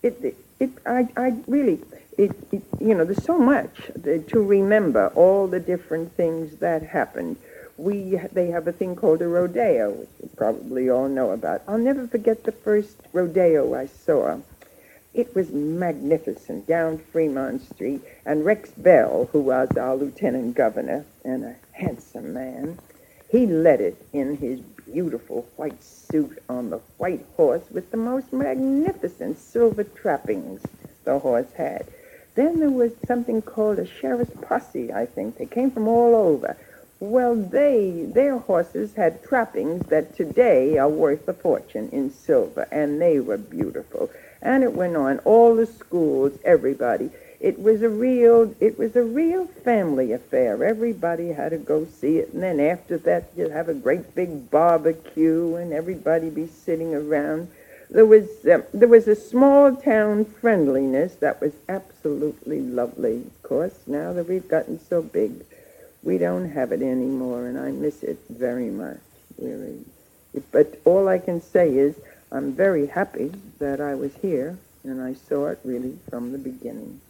I really, there's so much to remember, all the different things that happened. They have a thing called a rodeo, which you probably all know about. I'll never forget the first rodeo I saw. It was magnificent down Fremont Street, and Rex Bell, who was our lieutenant governor and a handsome man, he led it in his beautiful white suit on the white horse with the most magnificent silver trappings the horse had. Then there was something called a sheriff's posse, I think. They came from all over. Well, their horses had trappings that today are worth a fortune in silver, and they were beautiful. And it went on, all the schools, everybody. It was a real family affair. Everybody had to go see it, and then after that, you'd have a great big barbecue, and everybody be sitting around. There was a small town friendliness that was absolutely lovely. Of course, now that we've gotten so big, we don't have it anymore, and I miss it very much, really. But all I can say is I'm very happy that I was here, and I saw it really from the beginning.